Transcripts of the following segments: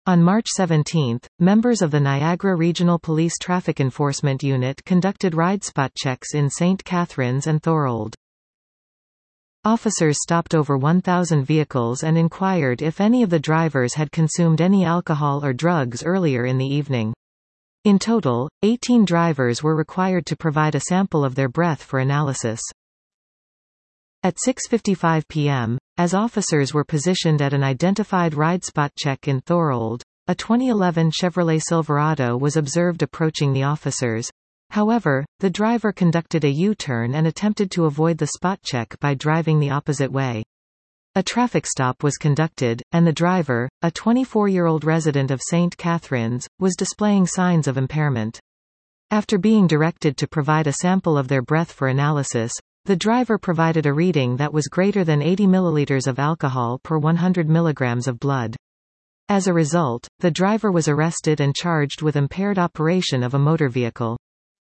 On March 17, members of the Niagara Regional Police Traffic Enforcement Unit conducted ride spot checks in St. Catharines and Thorold. Officers stopped over 1,000 vehicles and inquired if any of the drivers had consumed any alcohol or drugs earlier in the evening. In total, 18 drivers were required to provide a sample of their breath for analysis. At 6:55 p.m., as officers were positioned at an identified ride spot check in Thorold, a 2011 Chevrolet Silverado was observed approaching the officers. However, the driver conducted a U-turn and attempted to avoid the spot check by driving the opposite way. A traffic stop was conducted, and the driver, a 24-year-old resident of St. Catharines, was displaying signs of impairment. After being directed to provide a sample of their breath for analysis, the driver provided a reading that was greater than 80 milliliters of alcohol per 100 milligrams of blood. As a result, the driver was arrested and charged with impaired operation of a motor vehicle.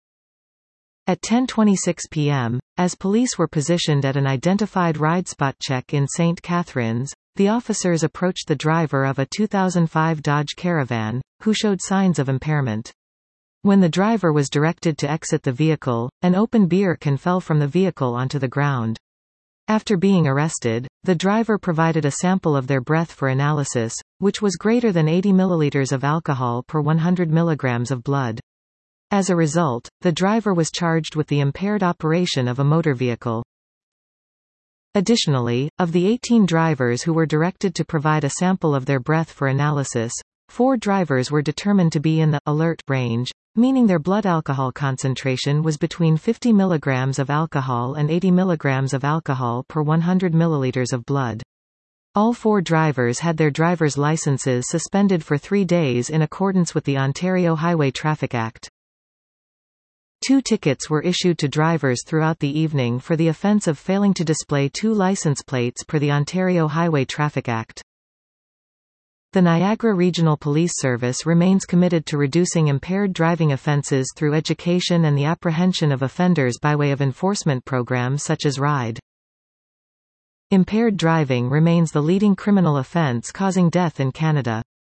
At 10:26 p.m., as police were positioned at an identified ride spot check in St. Catharines, the officers approached the driver of a 2005 Dodge Caravan, who showed signs of impairment. When the driver was directed to exit the vehicle, an open beer can fell from the vehicle onto the ground. After being arrested, the driver provided a sample of their breath for analysis, which was greater than 80 milliliters of alcohol per 100 milligrams of blood. As a result, the driver was charged with the impaired operation of a motor vehicle. Additionally, of the 18 drivers who were directed to provide a sample of their breath for analysis, 4 drivers were determined to be in the alert range, meaning their blood alcohol concentration was between 50 mg of alcohol and 80 mg of alcohol per 100 milliliters of blood. All 4 drivers had their driver's licenses suspended for 3 days in accordance with the Ontario Highway Traffic Act. 2 tickets were issued to drivers throughout the evening for the offence of failing to display 2 license plates per the Ontario Highway Traffic Act. The Niagara Regional Police Service remains committed to reducing impaired driving offences through education and the apprehension of offenders by way of enforcement programs such as RIDE. Impaired driving remains the leading criminal offence causing death in Canada.